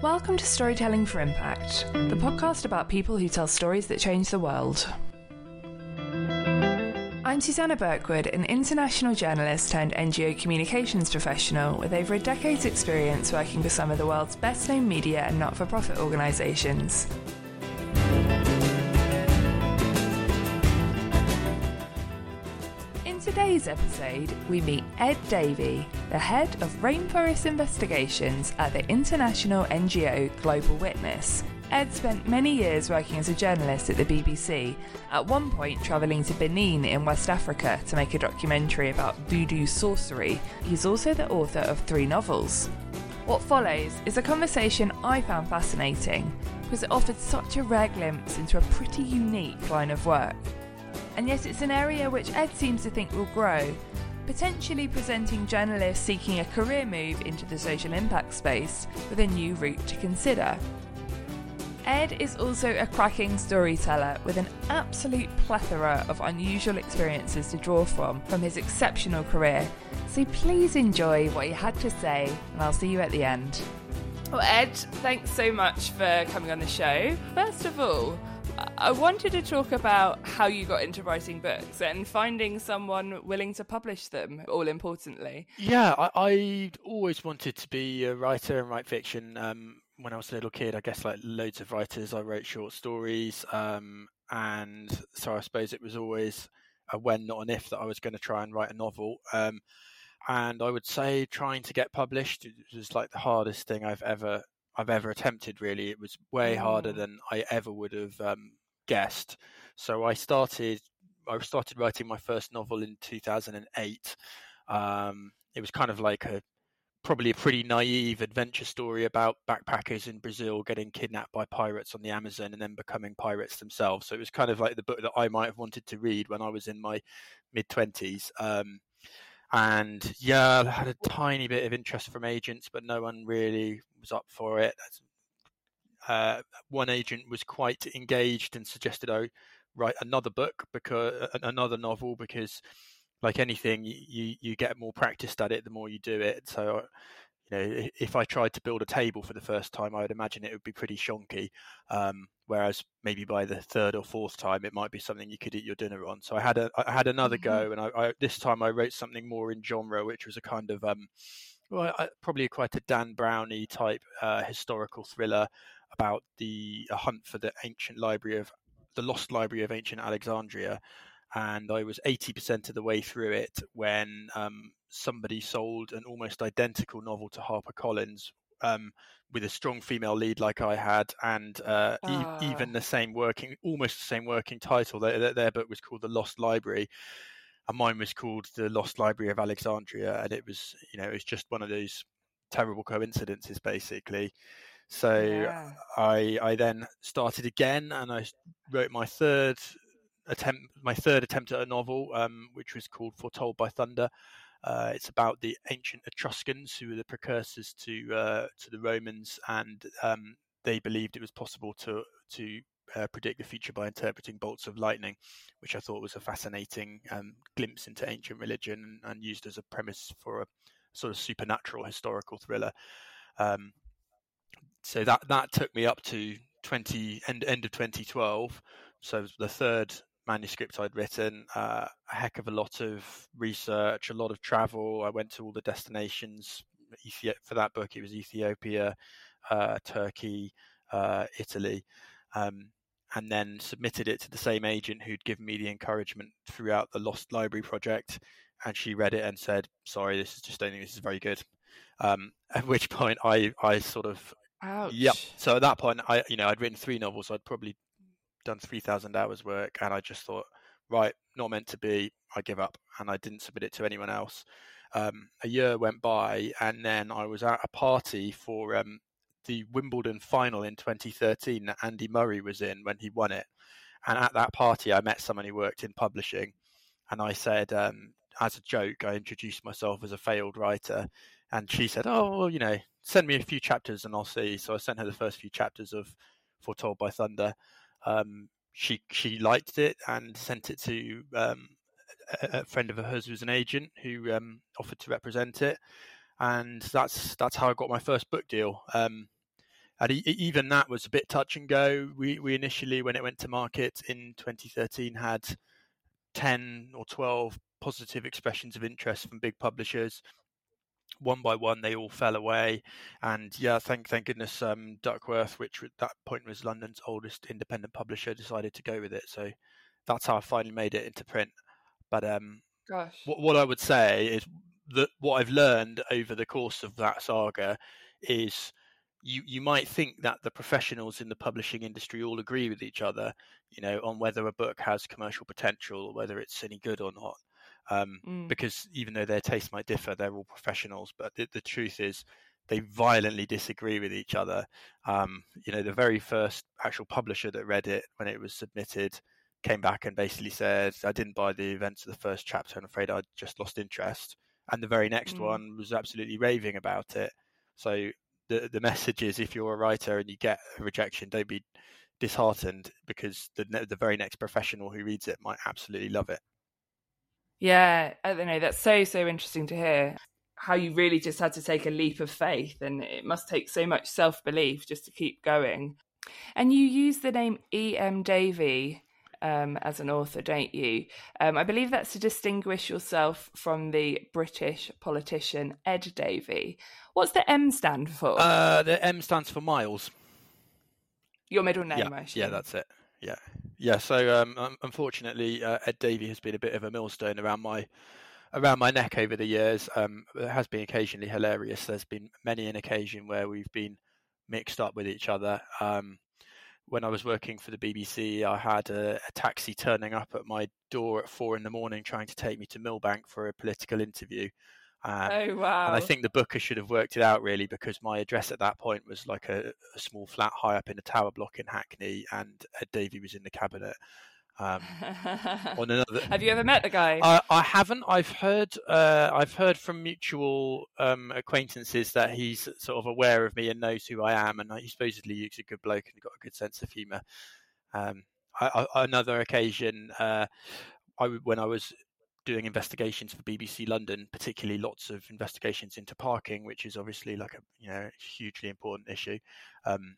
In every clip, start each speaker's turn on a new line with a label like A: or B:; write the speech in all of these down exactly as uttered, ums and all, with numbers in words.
A: Welcome to Storytelling for Impact, the podcast about people who tell stories that change the world. I'm Susanna Birkwood, an international journalist turned N G O communications professional with over a decade's experience working for some of the world's best-known media and not-for-profit organisations. In today's episode, we meet Ed Davey, the head of Rainforest Investigations at the international N G O Global Witness. Ed spent many years working as a journalist at the B B C, at one point travelling to Benin in West Africa to make a documentary about voodoo sorcery. He's also the author of three novels. What follows is a conversation I found fascinating because it offered such a rare glimpse into a pretty unique line of work. And yet it's an area which Ed seems to think will grow, potentially presenting journalists seeking a career move into the social impact space with a new route to consider. Ed is also a cracking storyteller with an absolute plethora of unusual experiences to draw from from his exceptional career. So please enjoy what he had to say, and I'll see you at the end. Well, Ed, thanks so much for coming on the show. First of all, I wanted to talk about how you got into writing books and finding someone willing to publish them, all importantly.
B: Yeah, I, I'd always wanted to be a writer and write fiction. Um, when I was a little kid, I guess like loads of writers, I wrote short stories. Um, and so I suppose it was always a when, not an if, that I was going to try and write a novel. Um, and I would say trying to get published was like the hardest thing I've ever I've ever attempted, really. It was way harder than I ever would have um, guessed. So I started I started writing my first novel in two thousand eight. Um, it was kind of like a probably a pretty naive adventure story about backpackers in Brazil getting kidnapped by pirates on the Amazon and then becoming pirates themselves. So it was kind of like the book that I might have wanted to read when I was in my mid-twenties. Um, and yeah, I had a tiny bit of interest from agents, but no one really was up for it. Uh, one agent was quite engaged and suggested I write another book, because another novel, because like anything, you you get more practiced at it the more you do it. So, you know, if I tried to build a table for the first time, I would imagine it would be pretty shonky. Um, whereas maybe by the third or fourth time, it might be something you could eat your dinner on. So I had a I had another mm-hmm. go, and I, I this time I wrote something more in genre, which was a kind of um, well, I, probably quite a Dan Brown-y type uh, historical thriller about the a hunt for the ancient library of the lost library of ancient Alexandria. And I was eighty percent of the way through it when um, somebody sold an almost identical novel to HarperCollins um, with a strong female lead like I had, and uh, uh. E- even the same working, almost the same working title. Their, their book was called The Lost Library, and mine was called The Lost Library of Alexandria. And it was, you know, it was just one of those terrible coincidences, basically. So yeah. I I then started again, and I wrote my third. attempt my third attempt at a novel, um, which was called Foretold by Thunder. Uh, it's about the ancient Etruscans, who were the precursors to uh, to the Romans, and um, they believed it was possible to to uh, predict the future by interpreting bolts of lightning, which I thought was a fascinating um, glimpse into ancient religion, and, and used as a premise for a sort of supernatural historical thriller. Um, so that that took me up to twenty end end of twenty twelve. So it was the third manuscript I'd written, uh, a heck of a lot of research, a lot of travel. I went to all the destinations. For that book, it was Ethiopia, uh, Turkey, uh, Italy, um, and then submitted it to the same agent who'd given me the encouragement throughout the Lost Library project. And she read it and said, sorry, this is just don't think this is very good. Um, at which point I, I sort of,
A: Ouch.
B: Yep. So at that point, I, you know, I'd written three novels. So I'd probably done three thousand hours work, and I just thought, right, not meant to be, I give up, and I didn't submit it to anyone else. Um, a year went by, and then I was at a party for um, the Wimbledon final in twenty thirteen that Andy Murray was in when he won it. And at that party, I met someone who worked in publishing, and I said, um, as a joke, I introduced myself as a failed writer, and she said, oh, well, you know, send me a few chapters and I'll see. So I sent her the first few chapters of Foretold by Thunder. Um, she she liked it and sent it to um, a, a friend of hers who was an agent, who um, offered to represent it, and that's that's how I got my first book deal. Um, and e- even that was a bit touch and go. We we initially, when it went to market in twenty thirteen, had ten or twelve positive expressions of interest from big publishers. One by one, they all fell away, and yeah, thank thank goodness, um, Duckworth, which at that point was London's oldest independent publisher, decided to go with it. So that's how I finally made it into print. But um,
A: Gosh.
B: what what I would say is that what I've learned over the course of that saga is you you might think that the professionals in the publishing industry all agree with each other, you know, on whether a book has commercial potential or whether it's any good or not. Um,
A: Mm.
B: because even though their tastes might differ, they're all professionals. But the, the truth is, they violently disagree with each other. Um, you know, the very first actual publisher that read it when it was submitted came back and basically said, I didn't buy the events of the first chapter, I'm afraid I just lost interest. And the very next
A: Mm.
B: one was absolutely raving about it. So the the message is, if you're a writer and you get a rejection, don't be disheartened, because the the very next professional who reads it might absolutely love it.
A: Yeah, I don't know. That's so, so interesting to hear how you really just had to take a leap of faith, and it must take so much self-belief just to keep going. And you use the name E M Davey um, as an author, don't you? Um, I believe that's to distinguish yourself from the British politician Ed Davey. What's the M stand for?
B: Uh, the M stands for Miles.
A: Your middle name,
B: yeah,
A: I assume.
B: Yeah, that's it. Yeah, yeah. So um, unfortunately, uh, Ed Davey has been a bit of a millstone around my around my neck over the years. Um, it has been occasionally hilarious. There's been many an occasion where we've been mixed up with each other. Um, when I was working for the B B C, I had a, a taxi turning up at my door at four in the morning trying to take me to Millbank for a political interview. Um,
A: oh, wow.
B: And I think the booker should have worked it out, really, because my address at that point was like a, a small flat high up in a tower block in Hackney, and Ed Davey was in the cabinet. Um, on another...
A: Have you ever met the guy?
B: I, I haven't. I've heard. Uh, I've heard from mutual um, acquaintances that he's sort of aware of me and knows who I am, and he supposedly he's a good bloke and got a good sense of humour. Um, I, I, another occasion, uh, I when I was doing investigations for B B C London, particularly lots of investigations into parking, which is obviously like a you know hugely important issue. Um,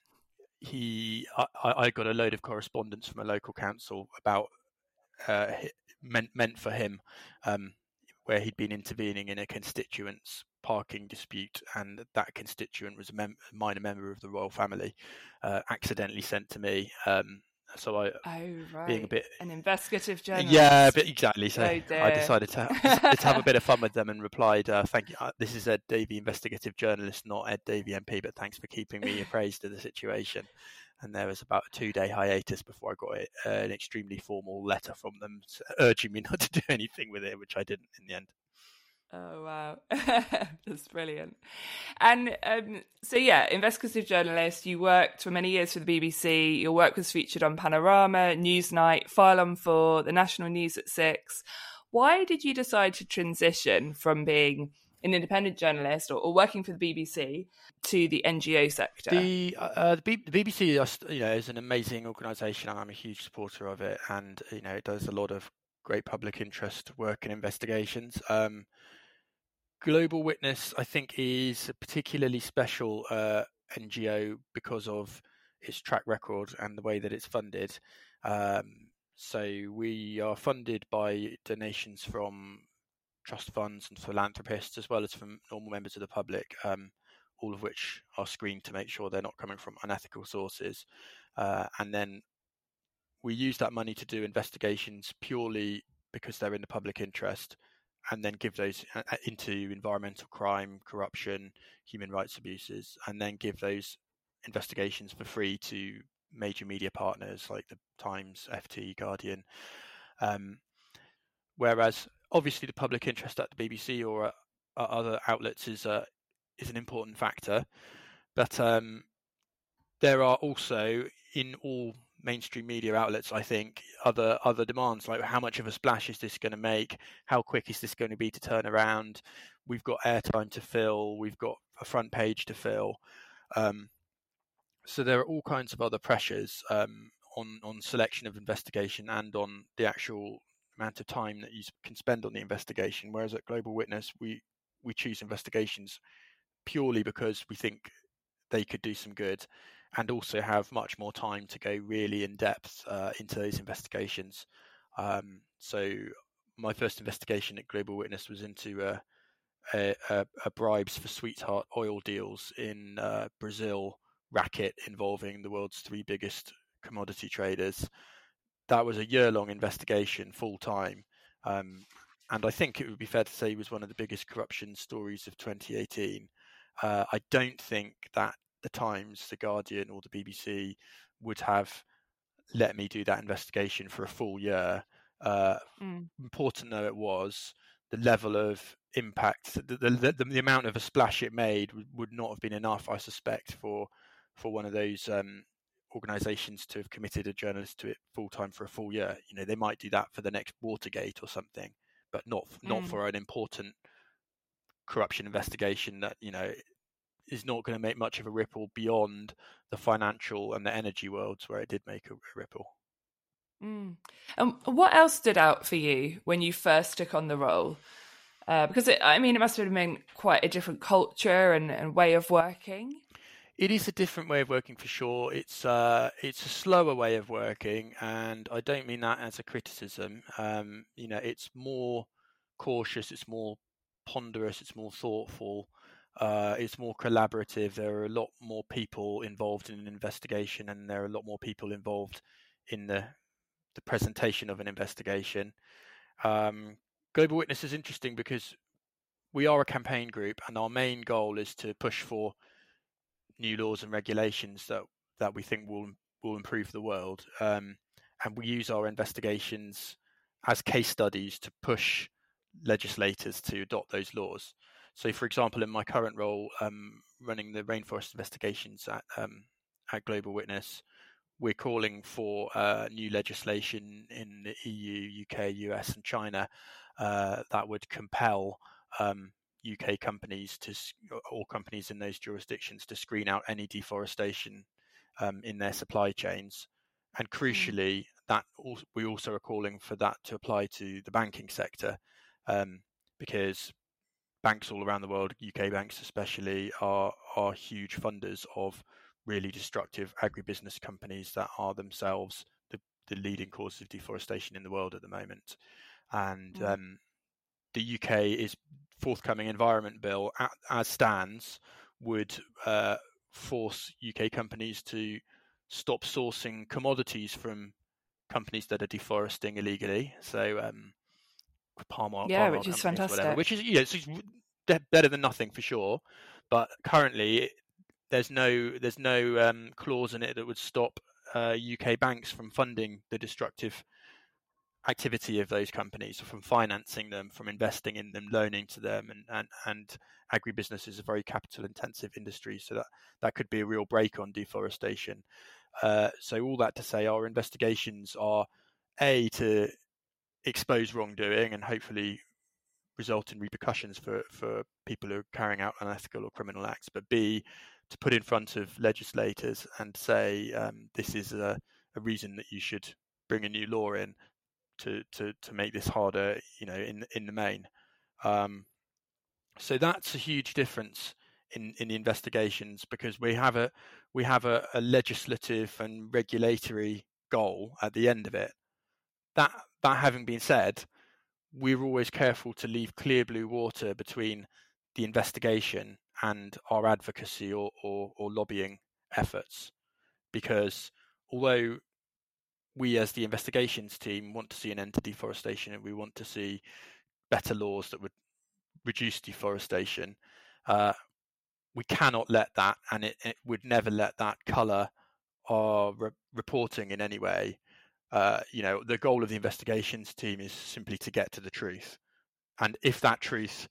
B: he, I, I got a load of correspondence from a local council about uh, meant meant for him, um, where he'd been intervening in a constituent's parking dispute, and that constituent was a, mem- a minor member of the royal family, uh, accidentally sent to me. Um, So I,
A: oh, right.
B: being a bit
A: an investigative journalist.
B: Yeah, but exactly. So
A: oh,
B: I decided to, to have a bit of fun with them and replied, uh, "Thank you. Uh, this is Ed Davey, investigative journalist, not Ed Davey M P. But thanks for keeping me appraised of the situation." And there was about a two-day hiatus before I got it, uh, an extremely formal letter from them urging me not to do anything with it, which I didn't in the end.
A: Oh, wow. That's brilliant. And um, so, yeah, investigative journalist, you worked for many years for the B B C. Your work was featured on Panorama, Newsnight, File on Four, the National News at Six. Why did you decide to transition from being an independent journalist or, or working for the B B C to the N G O sector?
B: The, uh, the, B- the B B C you know, is an amazing organisation, and I'm a huge supporter of it. And you know, it does a lot of great public interest work and investigations. Um, Global Witness, I think, is a particularly special uh, N G O because of its track record and the way that it's funded. Um, so we are funded by donations from trust funds and philanthropists, as well as from normal members of the public, um, all of which are screened to make sure they're not coming from unethical sources. Uh, and then we use that money to do investigations purely because they're in the public interest, and then give those into environmental crime, corruption, human rights abuses, and then give those investigations for free to major media partners like the Times, F T, Guardian. Um, whereas obviously the public interest at the B B C or at, at other outlets is a, is an important factor, but um, there are also in all mainstream media outlets, I think, other other demands, like how much of a splash is this going to make? How quick is this going to be to turn around? We've got airtime to fill. We've got a front page to fill. Um, so there are all kinds of other pressures um, on, on selection of investigation and on the actual amount of time that you can spend on the investigation. Whereas at Global Witness, we, we choose investigations purely because we think they could do some good, and also have much more time to go really in depth uh, into those investigations. Um, so my first investigation at Global Witness was into uh, a, a, a bribes for sweetheart oil deals in uh, Brazil racket involving the world's three biggest commodity traders. That was a year-long investigation, full-time. Um, and I think it would be fair to say it was one of the biggest corruption stories of twenty eighteen. Uh, I don't think that the Times, the Guardian, or the B B C would have let me do that investigation for a full year. Uh, mm. Important though it was, the level of impact, the, the, the, the amount of a splash it made would, would not have been enough, I suspect, for for one of those um, organisations to have committed a journalist to it full time for a full year. You know, they might do that for the next Watergate or something, but not not mm. for an important corruption investigation that, you know, is not going to make much of a ripple beyond the financial and the energy worlds where it did make a, a ripple.
A: Mm. And what else stood out for you when you first took on the role? Uh, because, it, I mean, it must have been quite a different culture and, and way of working.
B: It is a different way of working for sure. It's uh, it's a slower way of working, and I don't mean that as a criticism. Um, you know, it's more cautious, it's more ponderous, it's more thoughtful. Uh, it's more collaborative. There are a lot more people involved in an investigation, and there are a lot more people involved in the the presentation of an investigation. Um, Global Witness is interesting because we are a campaign group, and our main goal is to push for new laws and regulations that that we think will will improve the world. Um, and we use our investigations as case studies to push legislators to adopt those laws. So, for example, in my current role, um, running the rainforest investigations at um, at Global Witness, we're calling for uh, new legislation in the E U, U K, U S, and China uh, that would compel um, U K companies to, or companies in those jurisdictions, to screen out any deforestation um, in their supply chains. And crucially, mm. that also, we also are calling for that to apply to the banking sector, um, because banks all around the world, U K banks especially, are are huge funders of really destructive agribusiness companies that are themselves the, the leading cause of deforestation in the world at the moment. And mm. um, the U K is forthcoming environment bill, as stands, would uh, force U K companies to stop sourcing commodities from companies that are deforesting illegally. So um, palm oil,
A: yeah,
B: palm oil
A: which is fantastic.
B: Whatever, which is yeah, it's better than nothing for sure. But currently, there's no there's no um, clause in it that would stop uh, U K banks from funding the destructive activity of those companies, from financing them, from investing in them, loaning to them, and and, and agribusiness is a very capital intensive industry, so that that could be a real break on deforestation. Uh, so all that to say, our investigations are A, to expose wrongdoing and hopefully result in repercussions for, for people who are carrying out unethical or criminal acts, but B, to put in front of legislators and say um, this is a, a reason that you should bring a new law in to to to make this harder, you know, in in the main. Um, so that's a huge difference in, in the investigations, because we have a we have a, a legislative and regulatory goal at the end of it. That that having been said, we're always careful to leave clear blue water between the investigation and our advocacy or, or, or lobbying efforts, because although we as the investigations team want to see an end to deforestation and we want to see better laws that would reduce deforestation, uh, we cannot let that, and it, it would never let that colour our re- reporting in any way. Uh, you know, the goal of the investigations team is simply to get to the truth. And if that truth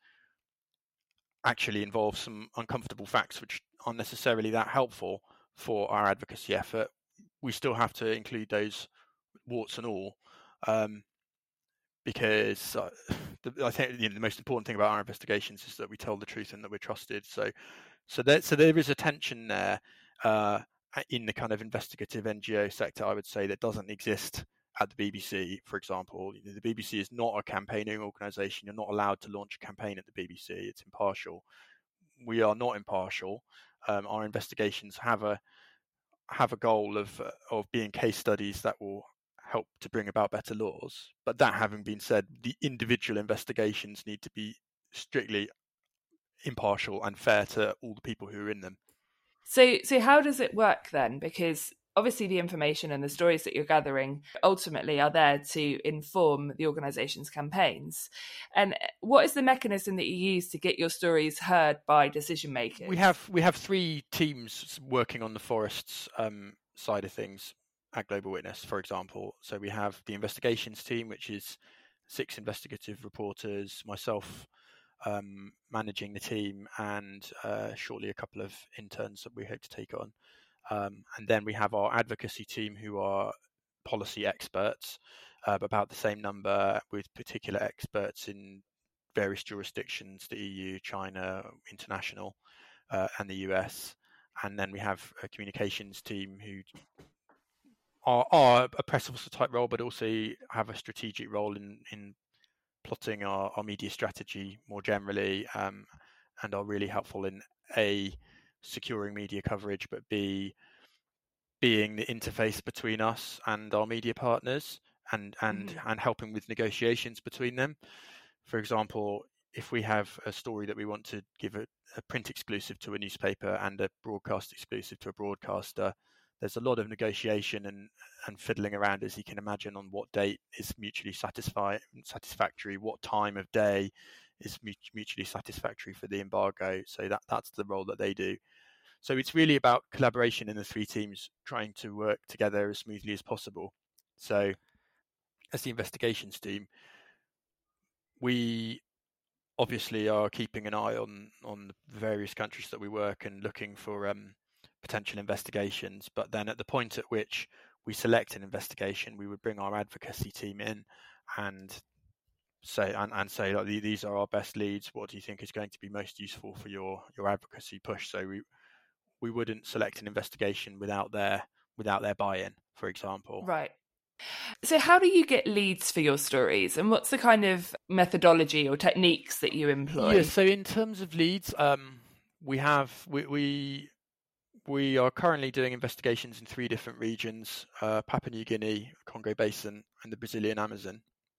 B: actually involves some uncomfortable facts which aren't necessarily that helpful for our advocacy effort, we still have to include those, warts and all, um, because uh, the, I think you know, the most important thing about our investigations is that we tell the truth and that we're trusted. So, so there, so there is a tension there uh, in the kind of investigative N G O sector, I would say, that doesn't exist at the B B C, for example. You know, the B B C is not a campaigning organisation. You're not allowed to launch a campaign at the B B C. It's impartial. We are not impartial. Um, our investigations have a have a goal of uh, of being case studies that will help to bring about better laws. But that having been said, the individual investigations need to be strictly impartial and fair to all the people who are in them.
A: So, so how does it work then? Because obviously the information and the stories that you're gathering ultimately are there to inform the organisation's campaigns. And what is the mechanism that you use to get your stories heard by decision makers?
B: We have we have three teams working on the forests um, side of things at Global Witness, for example. So we have the investigations team, which is six investigative reporters, myself um, managing the team, and uh, shortly a couple of interns that we hope to take on. Um, and then we have our advocacy team, who are policy experts, uh, about the same number, with particular experts in various jurisdictions, the E U, China, international, uh, and the U S. And then we have a communications team who are, are a press officer type role, but also have a strategic role in, in plotting our, our media strategy more generally, um, and are really helpful in A, securing media coverage, but B, being the interface between us and our media partners, and and mm-hmm. and helping with negotiations between them. For example, if we have a story that we want to give a, a print exclusive to a newspaper and a broadcast exclusive to a broadcaster, there's a lot of negotiation and, and fiddling around, as you can imagine, on what date is mutually satisfy, satisfactory, what time of day is mutually satisfactory for the embargo. So that, that's the role that they do. So it's really about collaboration in the three teams trying to work together as smoothly as possible. So as the investigations team, we obviously are keeping an eye on, on the various countries that we work and looking for um, potential investigations. But then at the point at which we select an investigation, we would bring our advocacy team in and say and, and say, like, these are our best leads. What do you think is going to be most useful for your, your advocacy push? So we we wouldn't select an investigation without their without their buy-in, for example.
A: Right. So how do you get leads for your stories, and what's the kind of methodology or techniques that you employ?
B: Yeah, so in terms of leads, um, we have we, we we are currently doing investigations in three different regions: uh, Papua New Guinea, Congo Basin, and the Brazilian Amazon.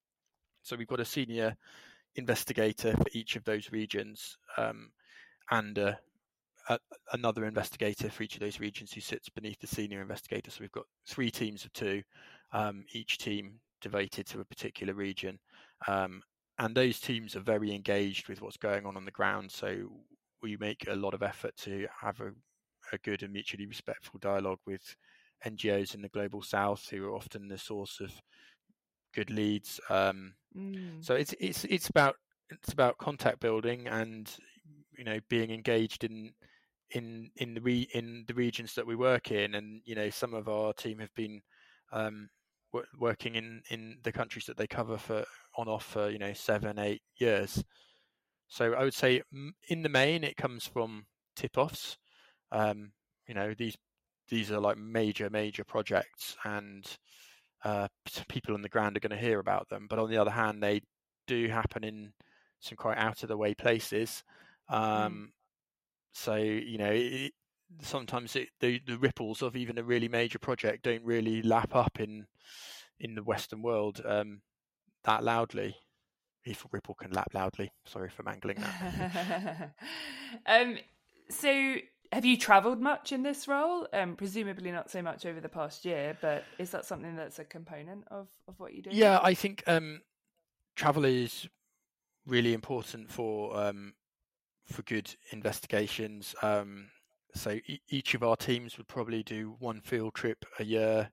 B: So we've got a senior investigator for each of those regions, um, and uh, a, another investigator for each of those regions who sits beneath the senior investigator. So we've got three teams of two, um, each team devoted to a particular region. Um, and those teams are very engaged with what's going on on the ground. So we make a lot of effort to have a, a good and mutually respectful dialogue with N G Os in the Global South, who are often the source of good leads. Um, mm. So it's it's it's about it's about contact building and, you know, being engaged in in in the re, in the regions that we work in. And, you know, some of our team have been um, w- working in, in the countries that they cover for on off for, you know, seven eight years. So I would say in the main it comes from tip-offs. Um, you know, these these are like major major projects, and uh, people on the ground are going to hear about them. But on the other hand, they do happen in some quite out of the way places. Um, mm. So, you know, it, sometimes it, the the ripples of even a really major project don't really lap up in in the Western world um, that loudly. If a ripple can lap loudly. Sorry for mangling that.
A: um, so have you travelled much in this role? Um, presumably not so much over the past year, but is that something that's a component of, of what you do?
B: Yeah, I think um, travel is really important for um, for good investigations. Um, so e- each of our teams would probably do one field trip a year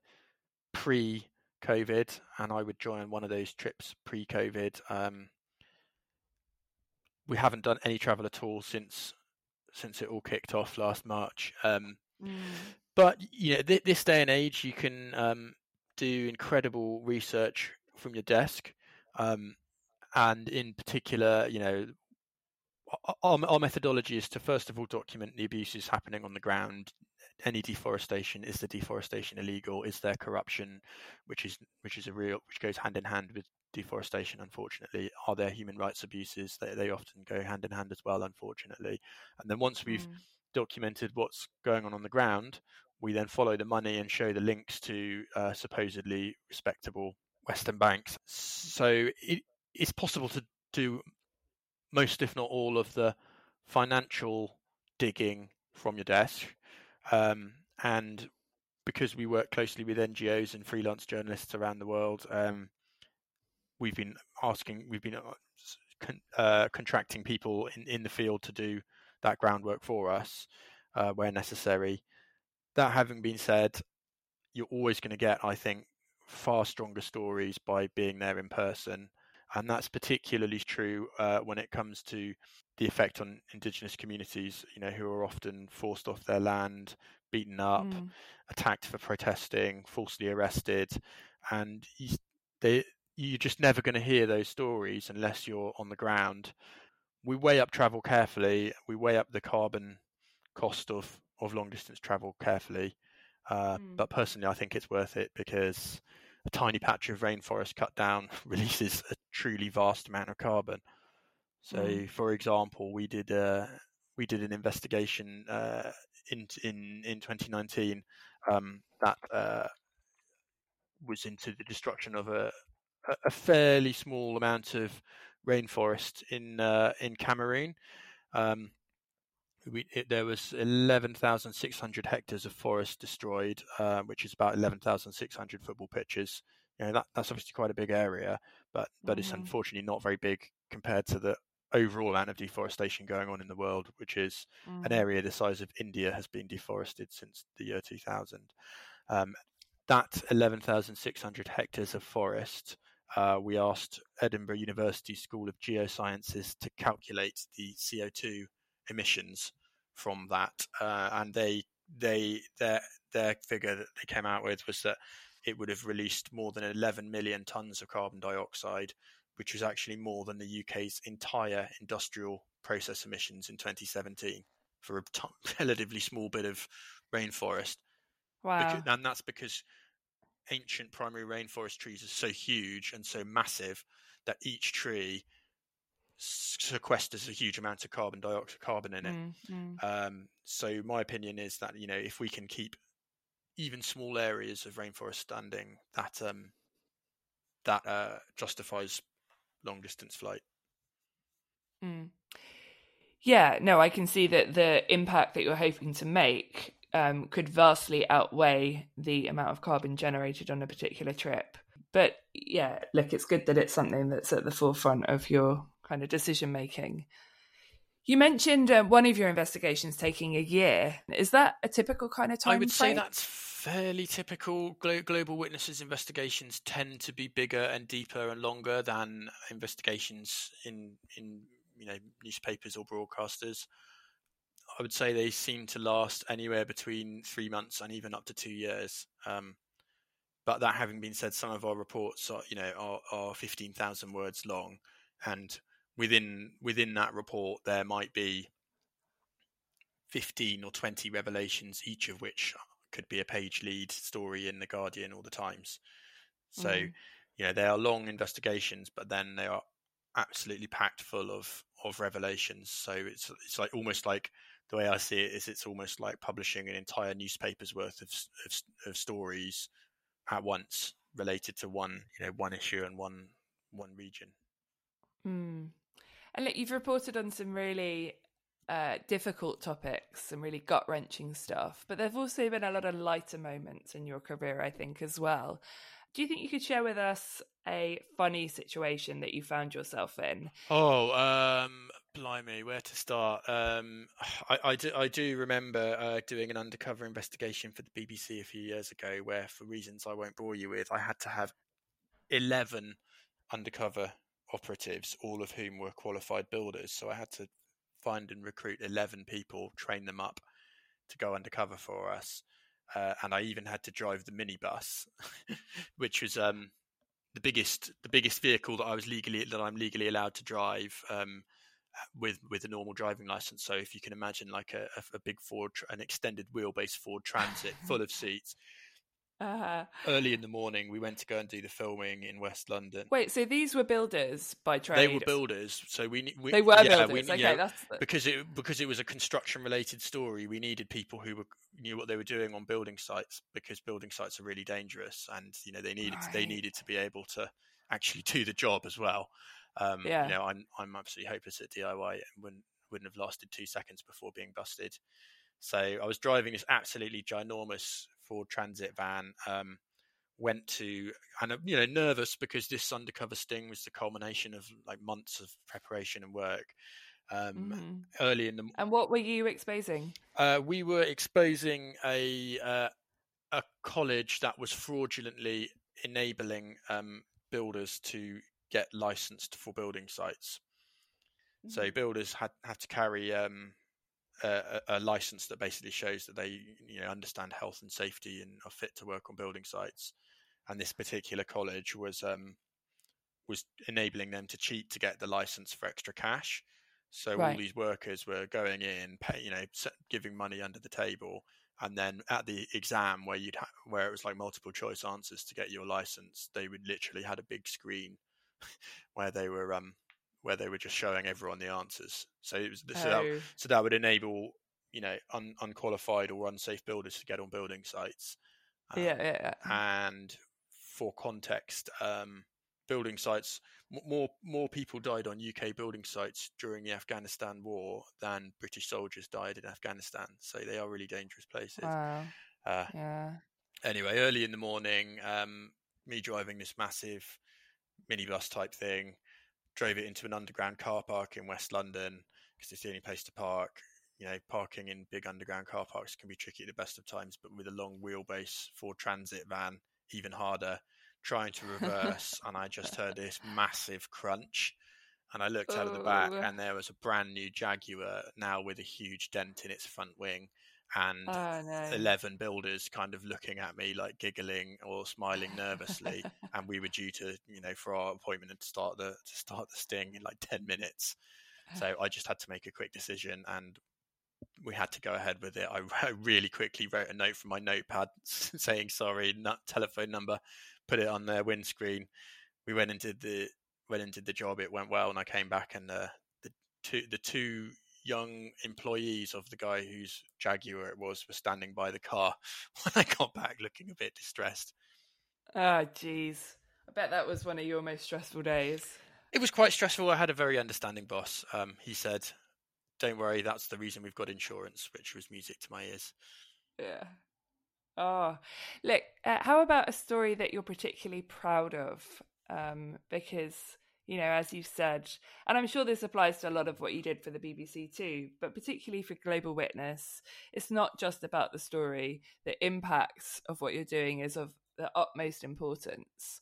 B: pre-COVID, and I would join one of those trips pre-COVID. Um, we haven't done any travel at all since since it all kicked off last March. Um, mm. But, you know, th- this day and age, you can um, do incredible research from your desk. Um, and in particular, you know, our, our methodology is to first of all document the abuses happening on the ground. Any deforestation, is the deforestation illegal? Is there corruption, which is which is a real which goes hand in hand with deforestation? Unfortunately, are there human rights abuses? They they often go hand in hand as well, unfortunately. And then once we've mm. documented what's going on on the ground, we then follow the money and show the links to uh, supposedly respectable Western banks. So it, it's possible to do most, if not all, of the financial digging from your desk. Um, and because we work closely with N G Os and freelance journalists around the world, um, we've been asking, we've been con- uh, contracting people in, in the field to do that groundwork for us uh, where necessary. That having been said, you're always going to get, I think, far stronger stories by being there in person. And that's particularly true uh, when it comes to the effect on Indigenous communities, you know, who are often forced off their land, beaten up, mm. attacked for protesting, falsely arrested. And you, they, you're just never going to hear those stories unless you're on the ground. We weigh up travel carefully. We weigh up the carbon cost of, of long distance travel carefully. Uh, mm. But personally, I think it's worth it because a tiny patch of rainforest cut down releases a truly vast amount of carbon. So, mm. for example, we did a, we did an investigation uh, in in in twenty nineteen um, that uh, was into the destruction of a a fairly small amount of rainforest in uh, in Cameroon. Um, We, it, there was eleven thousand six hundred hectares of forest destroyed, uh, which is about eleven thousand six hundred football pitches. You know, that, that's obviously quite a big area, but but mm-hmm. it's unfortunately not very big compared to the overall amount of deforestation going on in the world, which is mm. an area the size of India has been deforested since the year two thousand. Um, that eleven thousand six hundred hectares of forest, uh, we asked Edinburgh University School of Geosciences to calculate the C O two emissions from that, uh, and they they their their figure that they came out with was that it would have released more than eleven million tons of carbon dioxide, which was actually more than the U K's entire industrial process emissions in twenty seventeen for a t- relatively small bit of rainforest.
A: Wow.
B: Because, and that's because ancient primary rainforest trees are so huge and so massive that each tree sequesters a huge amount of carbon dioxide, carbon in it.
A: Mm, mm.
B: Um, so my opinion is that, you know, if we can keep even small areas of rainforest standing, that um, that uh, justifies long distance flight.
A: Mm. Yeah, no, I can see that the impact that you're hoping to make um, could vastly outweigh the amount of carbon generated on a particular trip. But yeah, look, it's good that it's something that's at the forefront of your kind of decision making. You mentioned uh, one of your investigations taking a year. Is that a typical kind of time
B: I would
A: frame?
B: say that's fairly typical. Glo- Global Witnesses investigations tend to be bigger and deeper and longer than investigations in in you know newspapers or broadcasters. I would say they seem to last anywhere between three months and even up to two years. Um, but that having been said, some of our reports are you know are, are fifteen thousand words long, and within within that report there might be fifteen or twenty revelations, each of which could be a page lead story in The Guardian or The Times. So, mm. you know, they are long investigations, but then they are absolutely packed full of, of revelations. So it's it's like almost like the way I see it is it's almost like publishing an entire newspaper's worth of of, of stories at once related to one you know one issue and one one region.
A: Mm. And look, you've reported on some really uh, difficult topics, some really gut-wrenching stuff, but there've also been a lot of lighter moments in your career, I think, as well. Do you think you could share with us a funny situation that you found yourself in?
B: Oh, um, blimey, where to start? Um, I, I, do, I do remember uh, doing an undercover investigation for the B B C a few years ago where, for reasons I won't bore you with, I had to have eleven undercover operatives, all of whom were qualified builders. So I had to find and recruit eleven people, train them up to go undercover for us. Uh, and I even had to drive the minibus, which was um, the biggest the biggest vehicle that I was legally that I'm legally allowed to drive um, with with a normal driving license. So if you can imagine, like a, a big Ford, an extended wheelbase Ford Transit full of seats.
A: Uh,
B: Early in the morning, we went to go and do the filming in West London.
A: wait, so these were builders by trade?
B: They were builders, so we, we
A: they were
B: yeah,
A: builders.
B: We,
A: okay,
B: you know,
A: that's the...
B: because it because it was a construction-related story. We needed people who were knew what they were doing on building sites, because building sites are really dangerous, and you know they needed
A: right.
B: to, they needed to be able to actually do the job as well. Um,
A: yeah.
B: You know, I'm I'm absolutely hopeless at D I Y and wouldn't wouldn't have lasted two seconds before being busted. So I was driving this absolutely ginormous Ford Transit van. Um, went to and you know nervous because this undercover sting was the culmination of like months of preparation and work. Um,
A: mm-hmm.
B: Early in the
A: and what were you exposing?
B: Uh, we were exposing a uh, a college that was fraudulently enabling um, builders to get licensed for building sites. Mm-hmm. So builders had had to carry um, a, a license that basically shows that they you know understand health and safety and are fit to work on building sites. And this particular college was um, was enabling them to cheat to get the license for extra cash. So right. all these workers were going in, pay, you know, giving money under the table, and then at the exam where you'd ha- where it was like multiple choice answers to get your license, they would literally had a big screen where they were um where they were just showing everyone the answers. So it was so,
A: oh.
B: that, so that would enable you know un, unqualified or unsafe builders to get on building sites.
A: Um, yeah, yeah,
B: yeah. And for context, um, building sites, more more people died on U K building sites during the Afghanistan war than British soldiers died in Afghanistan. So they are really dangerous places.
A: Wow.
B: Uh,
A: yeah.
B: Anyway, early in the morning, um, me driving this massive minibus type thing, drove it into an underground car park in West London because it's the only place to park. You know, parking in big underground car parks can be tricky at the best of times, but with a long wheelbase Ford Transit van, even harder. Trying to reverse, and I just heard this massive crunch, and I looked out of the back, and there was a brand new Jaguar, now with a huge dent in its front wing, and
A: oh, no.
B: eleven builders kind of looking at me like giggling or smiling nervously, and we were due to, you know, for our appointment to start the to start the sting in like ten minutes. So I just had to make a quick decision, and we had to go ahead with it. I, I really quickly wrote a note from my notepad saying sorry, not telephone number. Put it on their windscreen. We went and did the went and did the job. It went well, and I came back, and the the two the two young employees of the guy whose Jaguar it was were standing by the car when I got back, looking a bit distressed.
A: Oh, jeez! I bet that was one of your most stressful days.
B: It was quite stressful. I had a very understanding boss. Um, he said, "Don't worry, that's the reason we've got insurance," which was music to my ears.
A: Yeah. Oh, look, uh, how about a story that you're particularly proud of? Um, because, you know, as you said, and I'm sure this applies to a lot of what you did for the B B C too, but particularly for Global Witness, it's not just about the story. The impacts of what you're doing is of the utmost importance.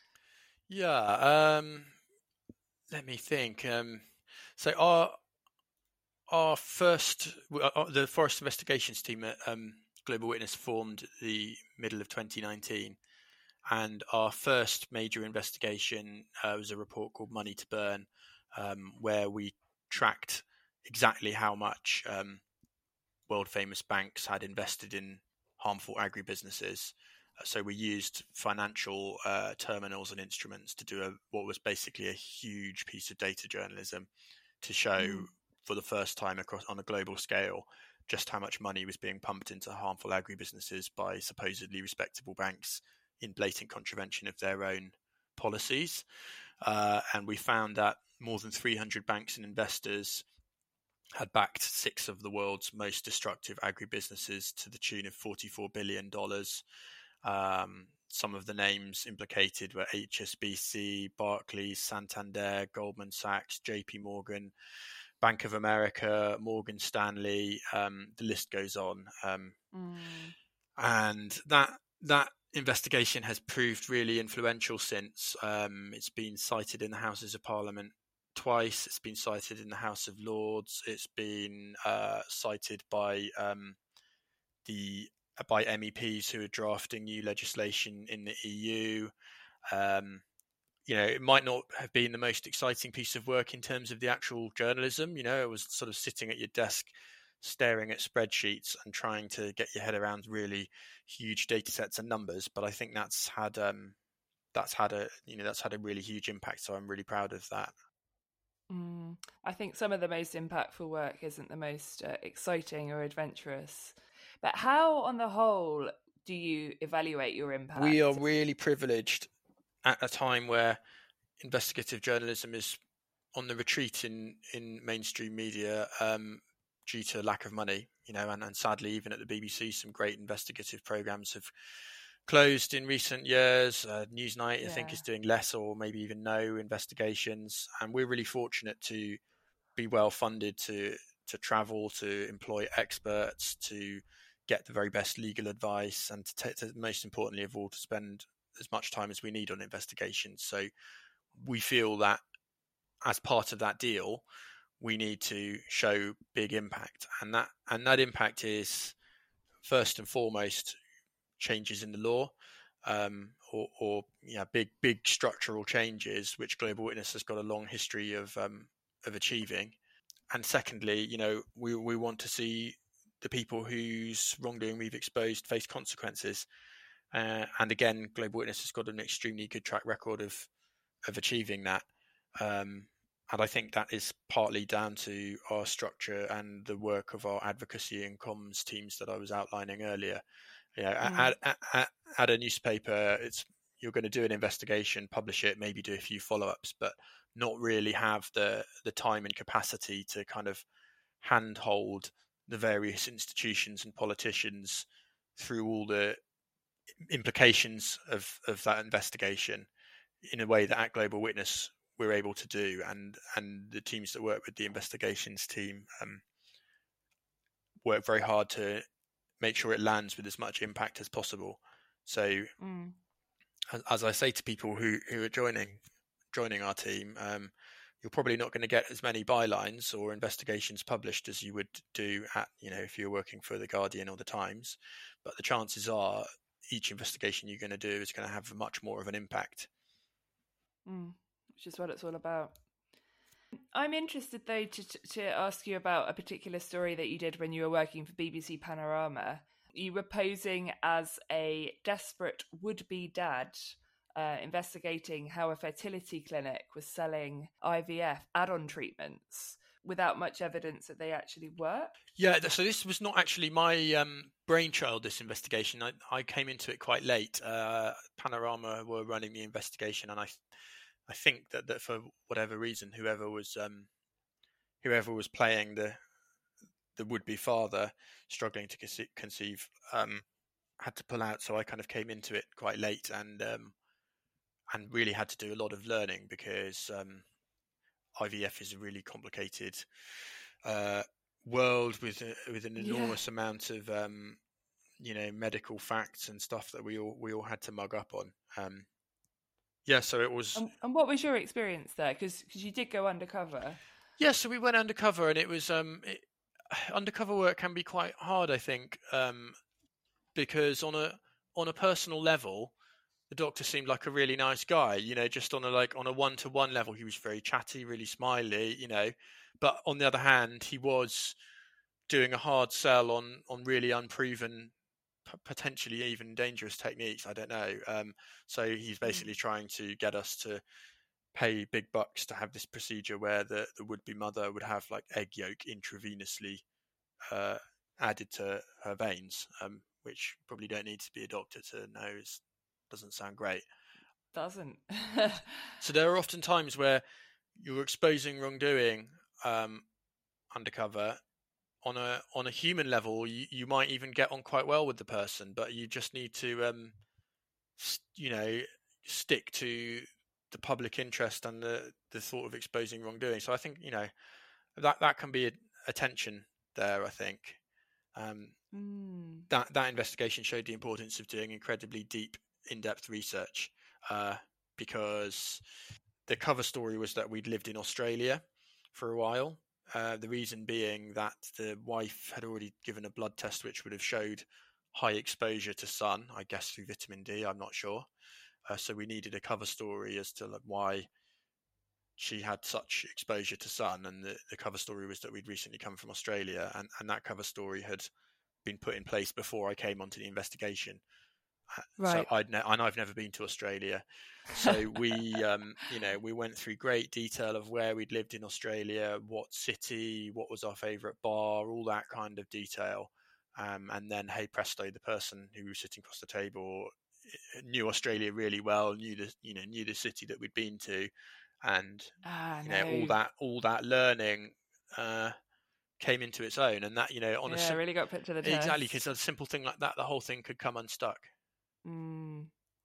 B: Yeah, um, let me think. Um, so our our first, uh, the Forest Investigations team at um, Global Witness formed the middle of twenty nineteen, and our first major investigation uh, was a report called Money to Burn, um, where we tracked exactly how much um, world famous banks had invested in harmful agribusinesses. Uh, so we used financial uh, terminals and instruments to do a, what was basically a huge piece of data journalism to show mm. for the first time across on a global scale just how much money was being pumped into harmful agribusinesses by supposedly respectable banks in blatant contravention of their own policies. Uh, and we found that more than three hundred banks and investors had backed six of the world's most destructive agribusinesses to the tune of forty-four billion dollars. Um, some of the names implicated were H S B C, Barclays, Santander, Goldman Sachs, J P Morgan, Bank of America, Morgan Stanley, um, the list goes on. Um, mm. And that that investigation has proved really influential since. Um, it's been cited in the Houses of Parliament twice. It's been cited in the House of Lords. It's been uh, cited by um, the by M E Ps who are drafting new legislation in the E U. Um, You know, it might not have been the most exciting piece of work in terms of the actual journalism. You know, it was sort of sitting at your desk, staring at spreadsheets and trying to get your head around really huge data sets and numbers. But I think that's had um, that's had a you know that's had a really huge impact. So I'm really proud of that.
A: Mm, I think some of the most impactful work isn't the most uh, exciting or adventurous. But how, on the whole, do you evaluate your impact?
B: We are really privileged at a time where investigative journalism is on the retreat in, in mainstream media um, due to lack of money, you know, and, and sadly, even at the B B C, some great investigative programmes have closed in recent years. Uh, Newsnight,
A: Yeah.
B: I think, is doing less or maybe even no investigations. And we're really fortunate to be well funded to to travel, to employ experts, to get the very best legal advice, and to, t- to most importantly of all, to spend as much time as we need on investigations. So we feel that as part of that deal, we need to show big impact, and that and that impact is first and foremost changes in the law, um, or, or yeah, big big structural changes, which Global Witness has got a long history of um, of achieving. And secondly, you know, we we want to see the people whose wrongdoing we've exposed face consequences. Uh, and again, Global Witness has got an extremely good track record of of achieving that. Um, and I think that is partly down to our structure and the work of our advocacy and comms teams that I was outlining earlier. You know, mm. at, at, at, at a newspaper, it's you're going to do an investigation, publish it, maybe do a few follow-ups, but not really have the the time and capacity to kind of handhold the various institutions and politicians through all the implications of, of that investigation in a way that at Global Witness we're able to do, and and the teams that work with the investigations team um, work very hard to make sure it lands with as much impact as possible. So mm. as, as I say to people who, who are joining joining our team, um, you're probably not going to get as many bylines or investigations published as you would do at, you know, if you're working for The Guardian or The Times, but the chances are each investigation you're going to do is going to have much more of an impact.
A: Mm, which is what it's all about. I'm interested, though, to, to ask you about a particular story that you did when you were working for B B C Panorama. You were posing as a desperate would-be dad, uh, investigating how a fertility clinic was selling I V F add-on treatments without much evidence that they actually work.
B: Yeah, so this was not actually my um, brainchild, this investigation. I, I came into it quite late. Uh, Panorama were running the investigation, and I I think that, that for whatever reason, whoever was um, whoever was playing the the would-be father, struggling to conce- conceive, um, had to pull out. So I kind of came into it quite late, and um, and really had to do a lot of learning, because um, I V F is a really complicated uh, world with a, with an enormous yeah. amount of um, you know medical facts and stuff that we all we all had to mug up on. Um, yeah, so it was.
A: And, and what was your experience there? Because because you did go undercover.
B: Yeah, so we went undercover, and it was um, it, undercover work can be quite hard, I think, um, because on a on a personal level, the doctor seemed like a really nice guy. You know, just on a like on a one to one level, he was very chatty, really smiley. You know, but on the other hand, he was doing a hard sell on on really unproven, p- potentially even dangerous techniques. I don't know. Um, so he's basically mm. trying to get us to pay big bucks to have this procedure where the, the would-be mother would have like egg yolk intravenously uh, added to her veins, um, which probably don't need to be a doctor to know is, doesn't sound great.
A: Doesn't.
B: So there are often times where you're exposing wrongdoing um, undercover. On a on a human level, you, you might even get on quite well with the person, but you just need to, um, st- you know, stick to the public interest and the, the thought of exposing wrongdoing. So I think, you know, that, that can be a, a tension there, I think. Um, mm. That that investigation showed the importance of doing incredibly deep, in-depth research, uh, because the cover story was that we'd lived in Australia for a while. Uh, the reason being that the wife had already given a blood test which would have showed high exposure to sun, I guess through vitamin D, I'm not sure. Uh, so we needed a cover story as to like, why she had such exposure to sun, and the, the cover story was that we'd recently come from Australia, and, and that cover story had been put in place before I came onto the investigation.
A: Right.
B: So I'd ne- and I've never been to Australia, so we, um, you know, we went through great detail of where we'd lived in Australia, what city, what was our favourite bar, all that kind of detail, um, and then hey presto, the person who was sitting across the table knew Australia really well, knew the you know knew the city that we'd been to, and
A: Ah,
B: you
A: no.
B: know all that all that learning uh, came into its own, and that you know on
A: yeah,
B: a sim-
A: really got put to the test.
B: exactly because a simple thing like that, the whole thing could come unstuck.
A: Mm.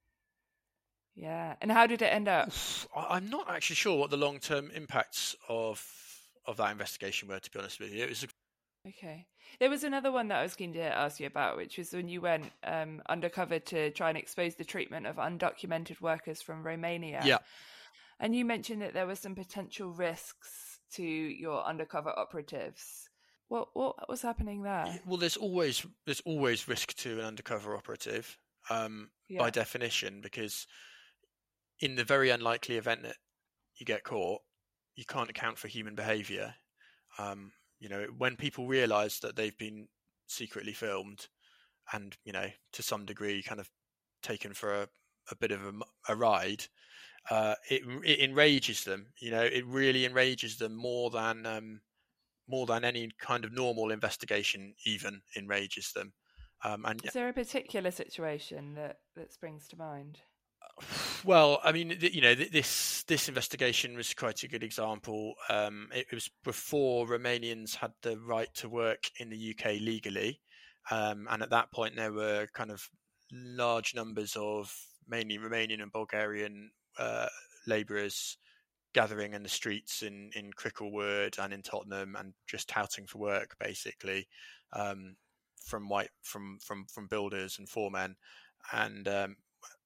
A: Yeah, and how did it end up?
B: I'm not actually sure what the long term impacts of of that investigation were. To be honest with you, it was. A...
A: Okay. There was another one that I was keen to ask you about, which was when you went um, undercover to try and expose the treatment of undocumented workers from Romania.
B: Yeah.
A: And you mentioned that there were some potential risks to your undercover operatives. What what was happening there?
B: Well, there's always there's always risk to an undercover operative, um,
A: Yeah.
B: by definition, because in the very unlikely event that you get caught, you can't account for human behaviour. Um, you know, when people realise that they've been secretly filmed, and you know, to some degree, kind of taken for a, a bit of a, a ride, uh, it it enrages them. You know, it really enrages them more than um, more than any kind of normal investigation even enrages them. Um, and
A: Is there a particular situation that, that springs to mind?
B: Well, I mean, you know, this this investigation was quite a good example. Um, it, it was before Romanians had the right to work in the U K legally, um, and at that point there were kind of large numbers of mainly Romanian and Bulgarian uh, labourers gathering in the streets in, in Cricklewood and in Tottenham and just touting for work, basically, um, from white from from from builders and foremen, and um,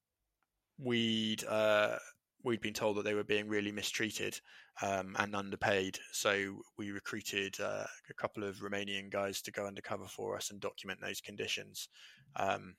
B: we'd uh, we'd been told that they were being really mistreated um, and underpaid. So we recruited uh, a couple of Romanian guys to go undercover for us and document those conditions. Um,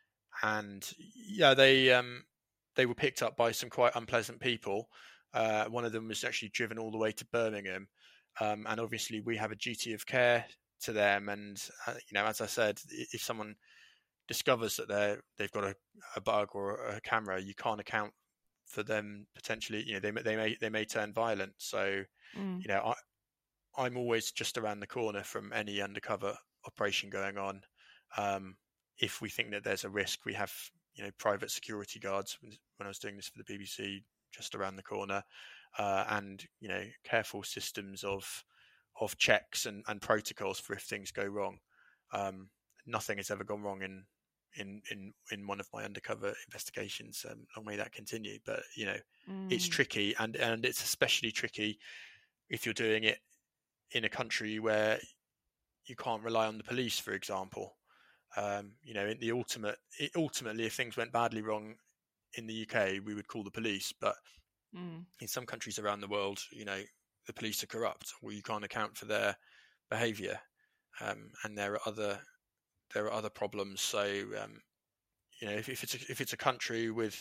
B: and yeah, they um, they were picked up by some quite unpleasant people. Uh, one of them was actually driven all the way to Birmingham, um, and obviously we have a duty of care to them. And uh, you know, as I said, if someone discovers that they they've got a, a bug or a camera, you can't account for them potentially. You know, they they may they may turn violent. So, mm. you know, I I'm always just around the corner from any undercover operation going on. Um, if we think that there's a risk, we have you know private security guards. When I was doing this for the B B C, just around the corner, uh, and you know careful systems of of checks and, and protocols for if things go wrong. Um, nothing has ever gone wrong in in in in one of my undercover investigations. Um, long may that continue. But you know, mm. it's tricky, and and it's especially tricky if you're doing it in a country where you can't rely on the police, for example. Um, you know, in the ultimate, it, ultimately, if things went badly wrong in the U K, we would call the police. But mm. in some countries around the world, you know, the police are corrupt, or you can't account for their behaviour, um, and there are other there are other problems. So, um, you know, if, if it's a, if it's a country with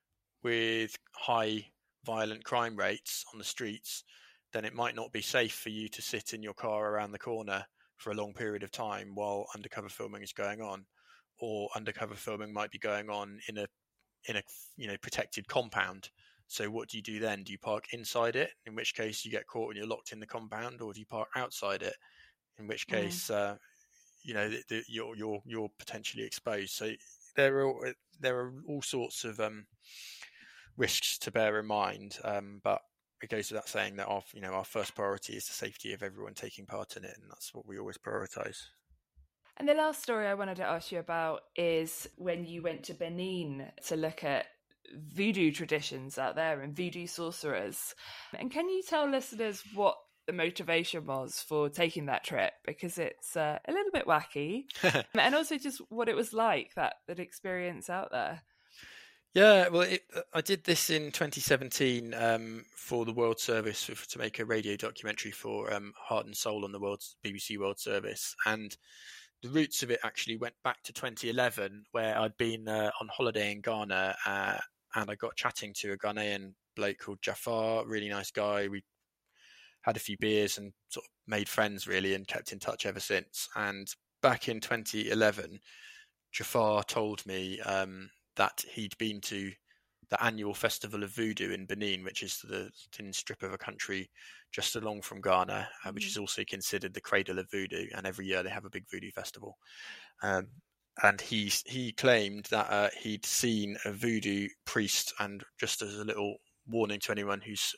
B: with high violent crime rates on the streets, then it might not be safe for you to sit in your car around the corner for a long period of time while undercover filming is going on, or undercover filming might be going on in a in a you know protected compound. So what do you do then? Do you park inside it, in which case you get caught and you're locked in the compound, or do you park outside it, in which case mm. uh, you know the, the, you're you're you're potentially exposed? So there are there are all sorts of um, risks to bear in mind, um, but it goes without saying that our you know our first priority is the safety of everyone taking part in it, and that's what we always prioritise.
A: And the last story I wanted to ask you about is when you went to Benin to look at voodoo traditions out there and voodoo sorcerers. And can you tell listeners what the motivation was for taking that trip? Because it's uh, a little bit wacky. And also just what it was like, that, that experience out there.
B: Yeah, well, it, I did this in twenty seventeen um, for the World Service to make a radio documentary for um, Heart and Soul on the World B B C World Service. And the roots of it actually went back to twenty eleven, where I'd been uh, on holiday in Ghana uh, and I got chatting to a Ghanaian bloke called Jafar, really nice guy. We had a few beers and sort of made friends really, and kept in touch ever since. And back in twenty eleven, Jafar told me um, that he'd been to the annual Festival of Voodoo in Benin, which is the thin strip of a country just along from Ghana, uh, which is also considered the cradle of voodoo. And every year they have a big voodoo festival. Um, and he he claimed that uh, he'd seen a voodoo priest, and just as a little warning to anyone who's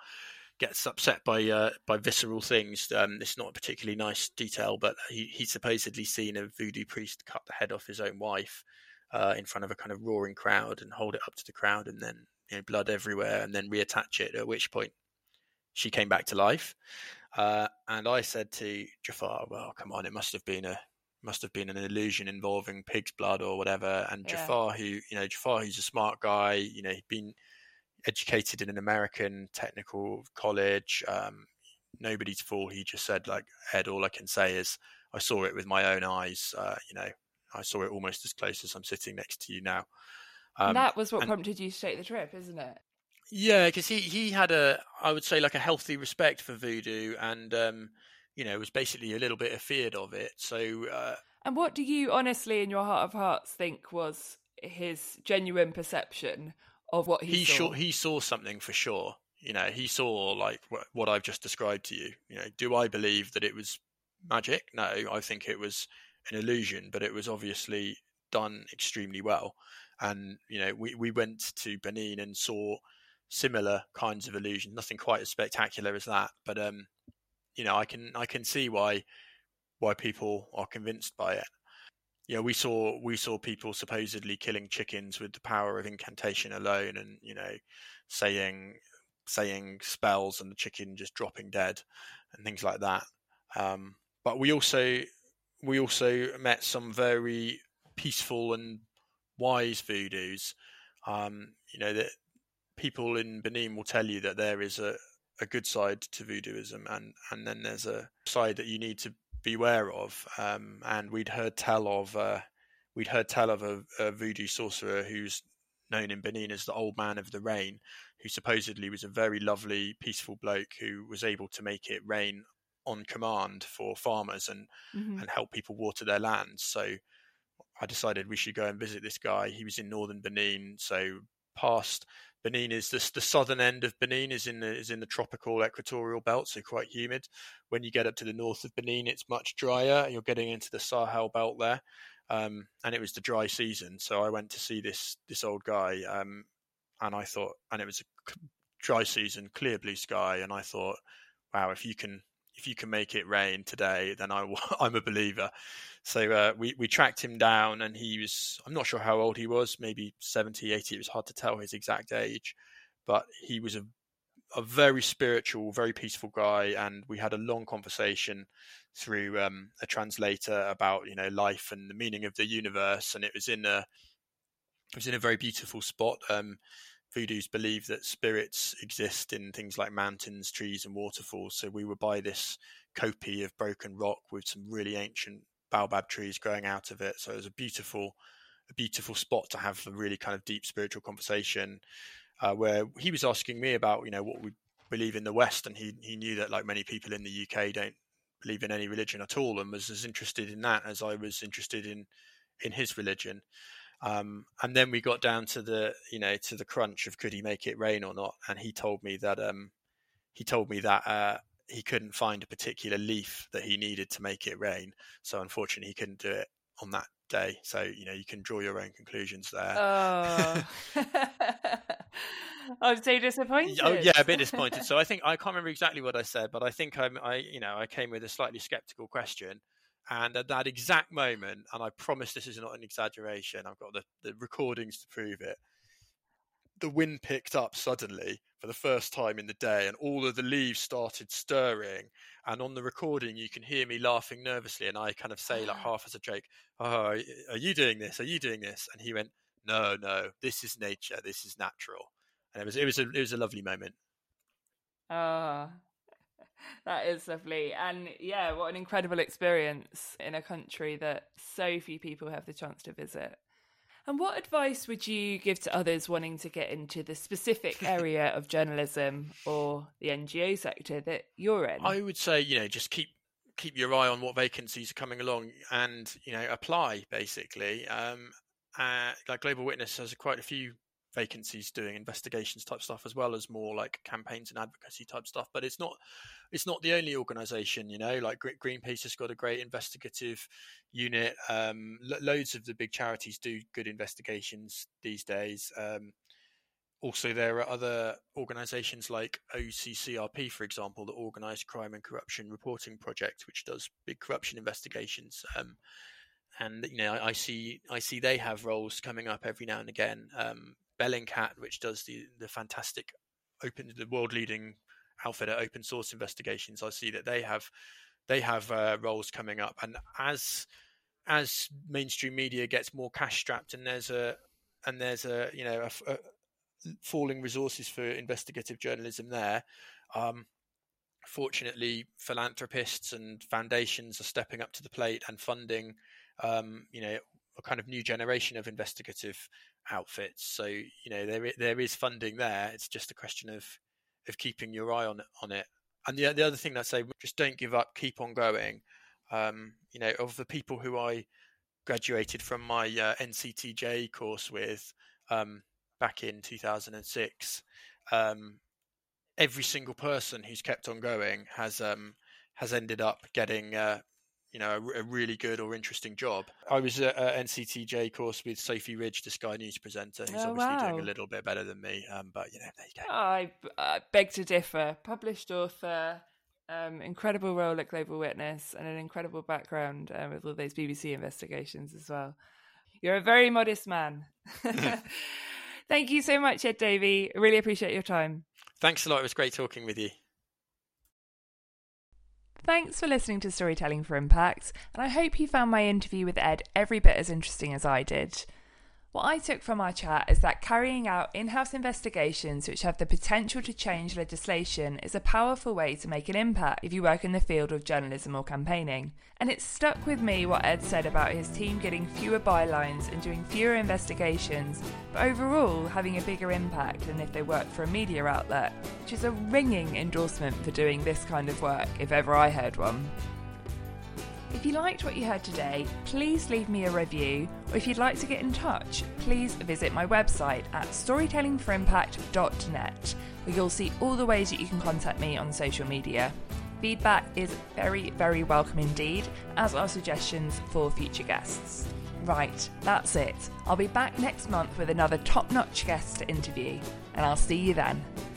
B: gets upset by uh, by visceral things, um, it's not a particularly nice detail, but he he supposedly seen a voodoo priest cut the head off his own wife uh, in front of a kind of roaring crowd and hold it up to the crowd, and then, you know, blood everywhere, and then reattach it, at which point she came back to life. Uh, and I said to Jafar, well, come on, it must have been a must have been an illusion involving pig's blood or whatever. And yeah. Jafar, who, you know, Jafar, who's a smart guy, you know, he'd been educated in an American technical college, um, nobody's fool. He just said, like, Ed, all I can say is I saw it with my own eyes. Uh, you know, I saw it almost as close as I'm sitting next to you now.
A: Um, and that was what and, prompted you to take the trip, isn't it?
B: Yeah, because he, he had a, I would say, like a healthy respect for voodoo, and, um, you know, was basically a little bit afeared of it. So, uh,
A: and what do you honestly, in your heart of hearts, think was his genuine perception of what he,
B: he
A: saw?
B: Saw, he saw something for sure. You know, he saw like what, what I've just described to you. You know, do I believe that it was magic? No, I think it was an illusion, but it was obviously done extremely well. And, you know, we, we went to Benin and saw similar kinds of illusions, nothing quite as spectacular as that. But, um, you know, I can I can see why why people are convinced by it. You know, we saw we saw people supposedly killing chickens with the power of incantation alone, and, you know, saying saying spells and the chicken just dropping dead and things like that. Um, but we also we also met some very peaceful and wise voodoos. Um, you know, that people in Benin will tell you that there is a, a good side to voodooism, and, and then there's a side that you need to beware of. Um, and we'd heard tell of uh, we'd heard tell of a, a voodoo sorcerer who's known in Benin as the Old Man of the Rain, who supposedly was a very lovely, peaceful bloke who was able to make it rain on command for farmers and mm-hmm. and help people water their lands. So I decided we should go and visit this guy. He was in northern Benin, so past Benin is this, the southern end of Benin is in the is in the tropical equatorial belt, so quite humid. When you get up to the north of Benin, it's much drier. You're getting into the Sahel belt there, um, and it was the dry season. So I went to see this this old guy, um, and I thought, and it was a dry season, clear blue sky, and I thought, wow, if you can if you can make it rain today, then I, I'm a believer. So uh, we, we tracked him down, and he was, I'm not sure how old he was, maybe seventy, eighty. It was hard to tell his exact age, but he was a, a very spiritual, very peaceful guy. And we had a long conversation through um, a translator about, you know, life and the meaning of the universe. And it was in a, it was in a very beautiful spot. Um, Voodoos believe that spirits exist in things like mountains, trees, and waterfalls. So we were by this kopje of broken rock with some really ancient baobab trees growing out of it. So it was a beautiful, a beautiful spot to have a really kind of deep spiritual conversation, uh, where he was asking me about, you know, what we believe in the West, and he he knew that, like many people in the U K, don't believe in any religion at all, and was as interested in that as I was interested in in his religion. Um, and then we got down to the, you know, to the crunch of could he make it rain or not. And he told me that, um, he told me that, uh, he couldn't find a particular leaf that he needed to make it rain. So unfortunately he couldn't do it on that day. So, you know, you can draw your own conclusions there.
A: Oh, I'm so disappointed.
B: Oh yeah, a bit disappointed. So I think, I can't remember exactly what I said, but I think I'm, I, you know, I came with a slightly skeptical question. And at that exact moment, and I promise this is not an exaggeration, I've got the, the recordings to prove it, the wind picked up suddenly for the first time in the day, and all of the leaves started stirring. And on the recording, you can hear me laughing nervously, and I kind of say, like half as a joke, "Oh, are you doing this? Are you doing this?" And he went, "No, no, this is nature. This is natural." And it was it was a it was a lovely moment.
A: Ah. Oh. That is lovely. And yeah, what an incredible experience in a country that so few people have the chance to visit. And what advice would you give to others wanting to get into the specific area of journalism or the N G O sector that you're in?
B: I would say, you know, just keep keep your eye on what vacancies are coming along and, you know, apply, basically. Um, uh, like Global Witness has quite a few vacancies doing investigations type stuff, as well as more like campaigns and advocacy type stuff. But it's not it's not the only organisation, you know. Like Greenpeace has got a great investigative unit. Um, lo- loads of the big charities do good investigations these days. Um, also, there are other organisations like O C C R P, for example, the Organised Crime and Corruption Reporting Project, which does big corruption investigations. Um, and you know, I, I see I see they have roles coming up every now and again. Um, Bellingcat, which does the the fantastic open the world leading outfit at open source investigations, I see that they have they have uh, roles coming up. And as as mainstream media gets more cash strapped, and there's a and there's a you know a, a falling resources for investigative journalism there. Um, fortunately, philanthropists and foundations are stepping up to the plate and funding, um, you know, a kind of new generation of investigative outfits. So, you know, there there is funding there. It's just a question of of keeping your eye on it. On it. And the the other thing that I say, just don't give up, keep on going. Um, you know, of the people who I graduated from my uh, N C T J course with um, back in two thousand six, um, every single person who's kept on going has um, has ended up getting uh, you know a, a really good or interesting job. I was at an N C T J course with Sophie Ridge, the Sky News presenter, who's
A: oh,
B: obviously
A: wow.
B: doing a little bit better than me. Um, but you know, there you go.
A: I, I beg to differ. Published author, um, incredible role at Global Witness, and an incredible background um, with all those B B C investigations as well. You're a very modest man. Thank you so much, Ed Davey. I really appreciate your time.
B: Thanks a lot. It was great talking with you.
A: Thanks for listening to Storytelling for Impact, and I hope you found my interview with Ed every bit as interesting as I did. What I took from our chat is that carrying out in-house investigations which have the potential to change legislation is a powerful way to make an impact if you work in the field of journalism or campaigning. And it stuck with me what Ed said about his team getting fewer bylines and doing fewer investigations, but overall having a bigger impact than if they worked for a media outlet, which is a ringing endorsement for doing this kind of work, if ever I heard one. If you liked what you heard today, please leave me a review, or if you'd like to get in touch, please visit my website at storytelling for impact dot net, where you'll see all the ways that you can contact me on social media. Feedback is very, very welcome indeed, as are suggestions for future guests. Right, that's it. I'll be back next month with another top-notch guest to interview, and I'll see you then.